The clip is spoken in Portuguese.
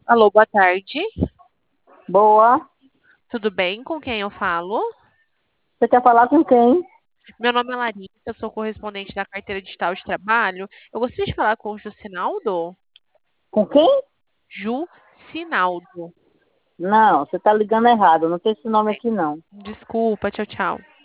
Alô, boa tarde. Boa. Tudo bem? Com quem eu falo? Você quer falar com quem? Meu nome é Larissa, eu sou correspondente da Carteira Digital de Trabalho. Eu gostaria de falar com o Jucinaldo. Com quem? Jucinaldo. Não, você está ligando errado. Não tem esse nome aqui, não. Desculpa, tchau, tchau.